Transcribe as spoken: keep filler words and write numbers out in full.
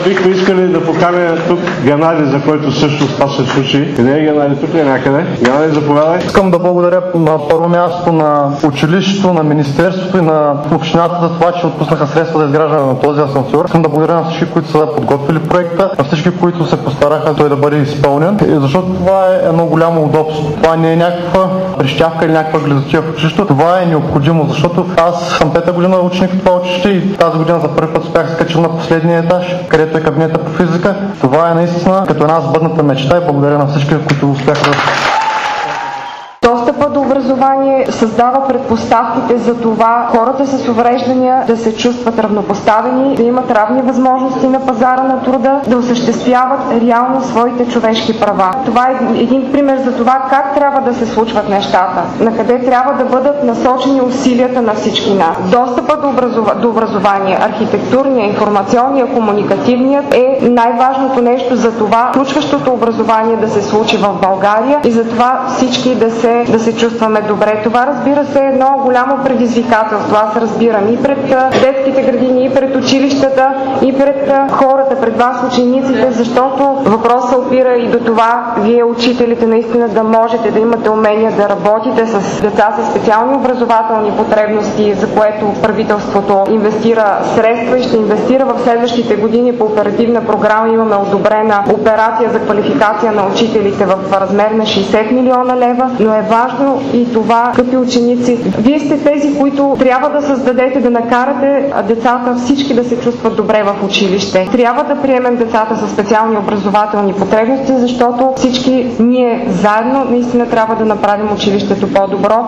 Бихме искали да поканя тук Генади, за който също това се случи. Къде е Генади? Тук е някъде. Генади, заповядай. Искам да благодаря на първо място на училището, на министерството и на общината за това, че отпуснаха средства за изграждане на този асансьор. Искам да благодаря на всички, които са подготвили проекта, на всички, които се постараха той да бъде изпълнен, защото това е едно голямо удобство. Това не е някаква прищявка или някаква гледотия в училището. Това е необходимо, защото аз съм пета година ученик в това училище и тази година за първи път успях да скачам на последния етаж, където е кабинета по физика. Това е наистина като една сбъдната мечта и благодаря на всички, които успяха да... Достъпа до образование създава предпоставките за това хората с увреждания да се чувстват равнопоставени, да имат равни възможности на пазара на труда, да осъществяват реално своите човешки права. Това е един пример за това как трябва да се случват нещата, на къде трябва да бъдат насочени усилията на всички нас. Достъпа до, образова... до образование, архитектурния, информационния, комуникативният е най-важното нещо за това включващото образование да се случи в България и за това всички да се да се чувстваме добре. Това, разбира се, е едно голямо предизвикателство. Аз разбирам и пред детските градини, и пред училищата, и пред хората, пред вас, учениците, защото въпросът опира и до това вие, учителите, наистина да можете да имате умения да работите с деца с специални образователни потребности, за което правителството инвестира средства и ще инвестира в следващите години по оперативна програма. Имаме одобрена операция за квалификация на учителите в размер на шейсет милиона лева, но е важно и това, скъпи ученици. Вие сте тези, които трябва да създадете, да накарате децата всички да се чувстват добре в училище. Трябва да приемем децата с специални образователни потребности, защото всички ние заедно наистина трябва да направим училището по-добро.